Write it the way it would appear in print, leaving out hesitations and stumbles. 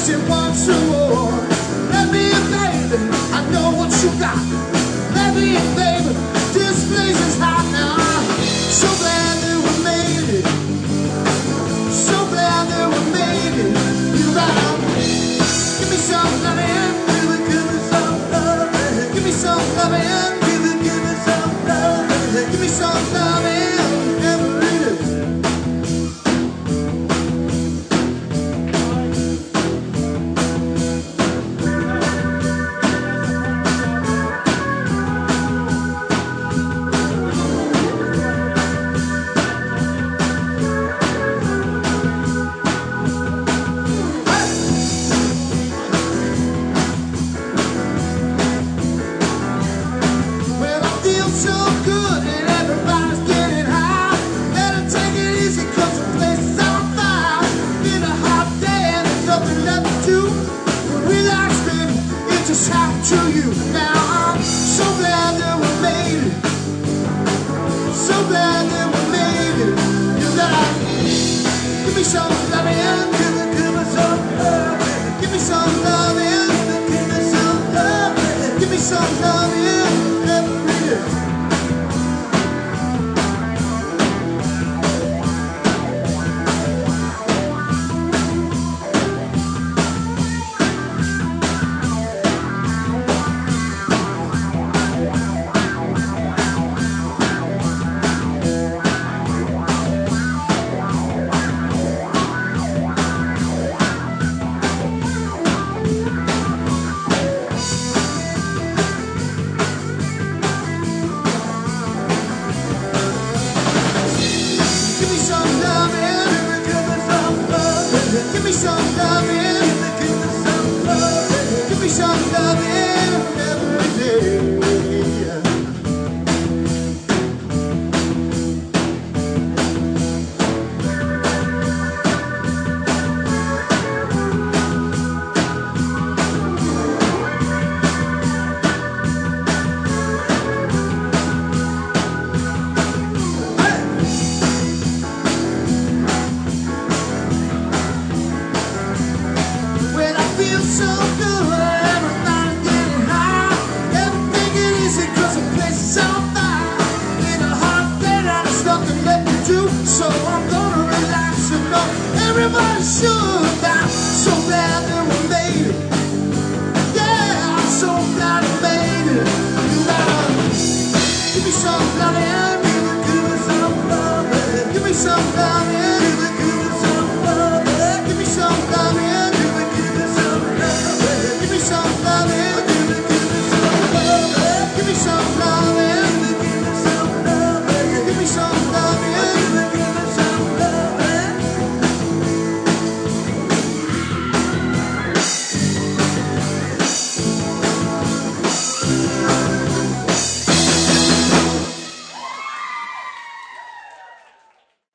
she wants some more. Let me in, baby, I know what you got. Let me in, baby, this place is hot now. So glad that we made it. So glad that we made it. You gotta give me some loving, give me some loving. Give me some loving, give me some loving. Give me some loving, every day. So good and everybody's getting high. Better take it easy cause the place is on fire. Been a hot day and there's nothing left to do. Relax baby, it just happened to you. Now I'm so glad that we made it. So glad that we made it. You gotta give me some loving, give me some loving. Give me some loving, give me some loving. Give me some loving every day. Give me some loving, give me some loving, give me some loving every day. Feel so good, everybody getting high. Everything is easy cause the place is on fire. In a hot day and there's nothing left to do. So I'm gonna relax and know everybody should. I'm so glad that we made it. Yeah, I'm so glad we made it. You gotta give me some loving, give me some loving, give me some loving.